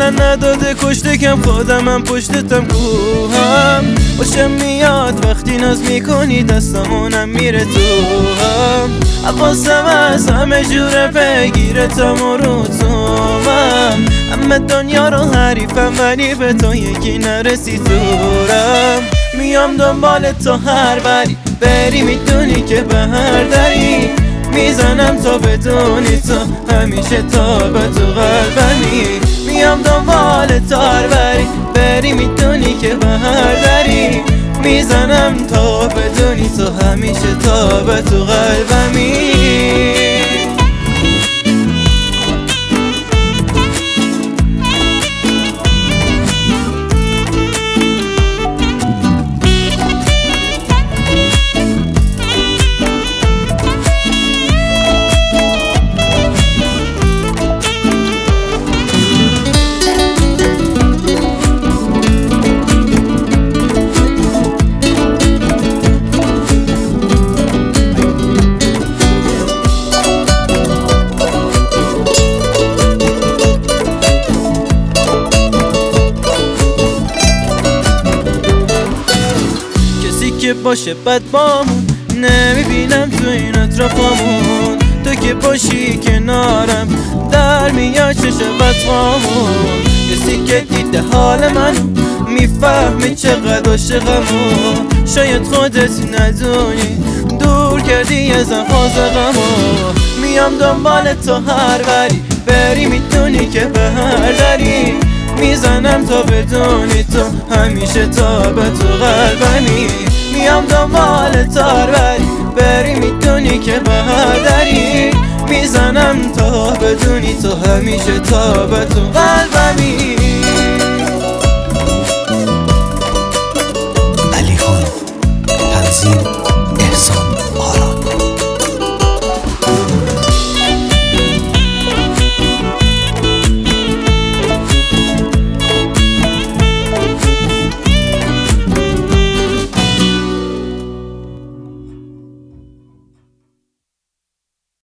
دلن نداده کشته کم خودمم پشتتم کوهم باشم میاد وقتی ناز میکنی دستمونم میره تو هم حواسم از همه جوره بگیرتم و رو تومم همه دنیا رو حریفم ولی به تو یکی نرسی دورم میام دنبال تو هر بری بری میدونی که به هر دری میزنم تا بدونی تو همیشه تا به تو قلبمی میام دنبال تو هر بری بری میدونی که به هر دری میزنم تا بدونی تو همیشه تا به تو قلبمی که باشه بد بامون نمیبینم تو این اطرافامون تو که باشی کنارم در میاد چه شود فامون کسی که دیده حال منو میفهمی چقدر عاشقمو شاید خودت ندونی دور کردی از غمو میام دنبال تو هر بری بری میدونی که به هر دری میزنم تا بدونی تو همیشه تا به تو قلبمی میام دنبال تار بری میدونی که به هر دری میزنم تا بدونی تو همیشه تا به تو قلبمی